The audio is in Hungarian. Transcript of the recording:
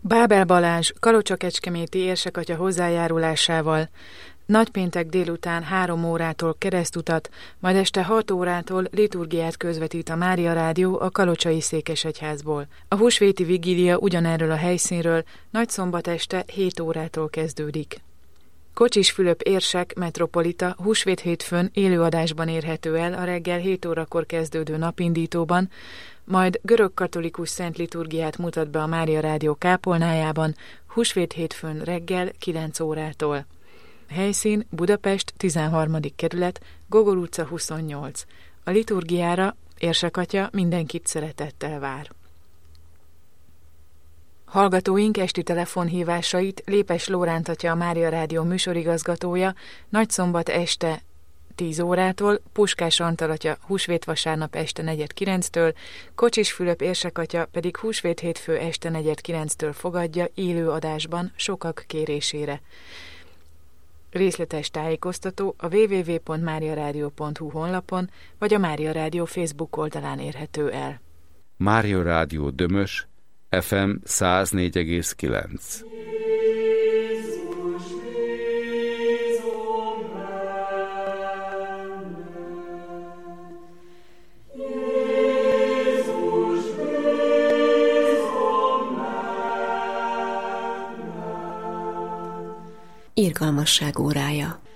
Bábel Balázs kalocsa-kecskeméti érsekatya hozzájárulásával nagypéntek délután 3 órától keresztutat, majd este 6 órától liturgiát közvetít a Mária Rádió a kalocsai székesegyházból. A húsvéti vigília ugyanerről a helyszínről nagyszombat este 7 órától kezdődik. Kocsis Fülöp érsek metropolita húsvét hétfőn élőadásban érhető el a reggel 7 órakor kezdődő napindítóban, majd görög-katolikus szent liturgiát mutat be a Mária Rádió kápolnájában húsvét hétfőn reggel 9 órától. Helyszín Budapest 13. kerület, Gogol utca 28. A liturgiára érsekatya mindenkit szeretettel vár. Hallgatóink esti telefonhívásait Lépes Lóránt atya, a Mária Rádió műsorigazgatója nagyszombat este 10 órától, Puskás Antal atya húsvétvasárnap este 8:45-től, Kocsis Fülöp érsekatya pedig húsvét hétfő este 8:45-től fogadja élő adásban sokak kérésére. Részletes tájékoztató a www.mariaradio.hu honlapon vagy a Mária Rádió Facebook oldalán érhető el. Mária Rádió Dömös, FM 104,9. Irgalmasság órája.